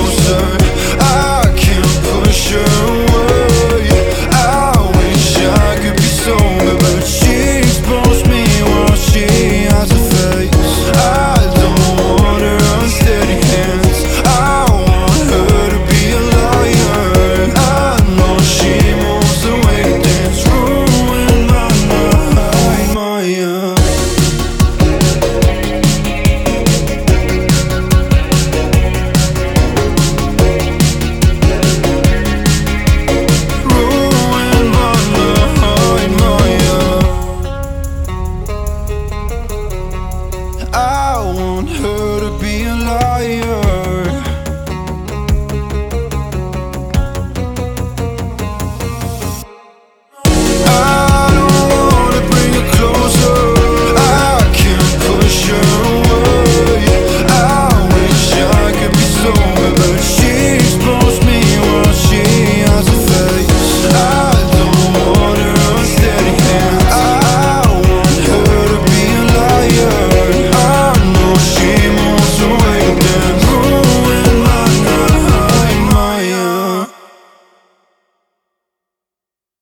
closer. I can't push her away. I wish I could be sober, but she exposed me while she hides her face. I don't want her unsteady hands. I want her to be a liar. I know she moves the way to dance, ruin my night, my I want her to be a liar.